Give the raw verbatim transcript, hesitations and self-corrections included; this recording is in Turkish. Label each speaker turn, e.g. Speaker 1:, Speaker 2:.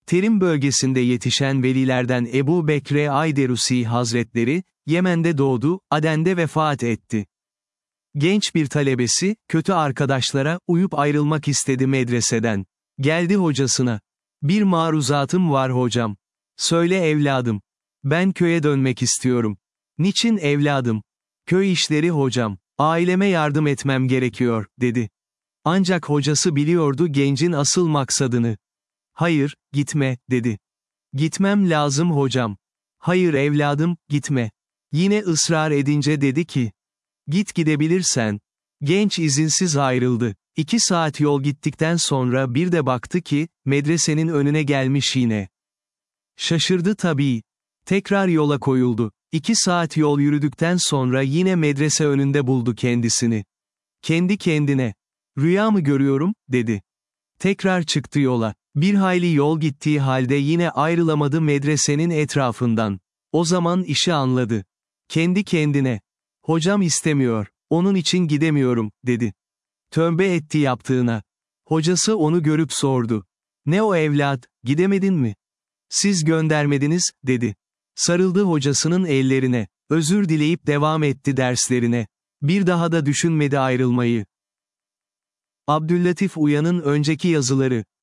Speaker 1: Terim bölgesinde yetişen velilerden Ebu Bekre Ayderusi Hazretleri, Yemen'de doğdu, Aden'de vefat etti. Genç bir talebesi, kötü arkadaşlara uyup ayrılmak istedi medreseden. Geldi hocasına. Bir maruzatım var hocam. Söyle evladım. Ben köye dönmek istiyorum. Niçin evladım? Köy işleri hocam. Aileme yardım etmem gerekiyor, dedi. Ancak hocası biliyordu gencin asıl maksadını. Hayır, gitme, dedi. Gitmem lazım hocam. Hayır evladım, gitme. Yine ısrar edince dedi ki, git gidebilirsen. Genç izinsiz ayrıldı. İki saat yol gittikten sonra bir de baktı ki, medresenin önüne gelmiş yine. Şaşırdı tabii. Tekrar yola koyuldu. İki saat yol yürüdükten sonra yine medrese önünde buldu kendisini. Kendi kendine. Rüya mı görüyorum, dedi. Tekrar çıktı yola. Bir hayli yol gittiği halde yine ayrılamadı medresenin etrafından. O zaman işi anladı. Kendi kendine. Hocam istemiyor, onun için gidemiyorum, dedi. Tövbe etti yaptığına. Hocası onu görüp sordu. Ne o evlat, gidemedin mi? Siz göndermediniz, dedi. Sarıldı hocasının ellerine. Özür dileyip devam etti derslerine. Bir daha da düşünmedi ayrılmayı. Abdüllatif Uyan'ın önceki yazıları.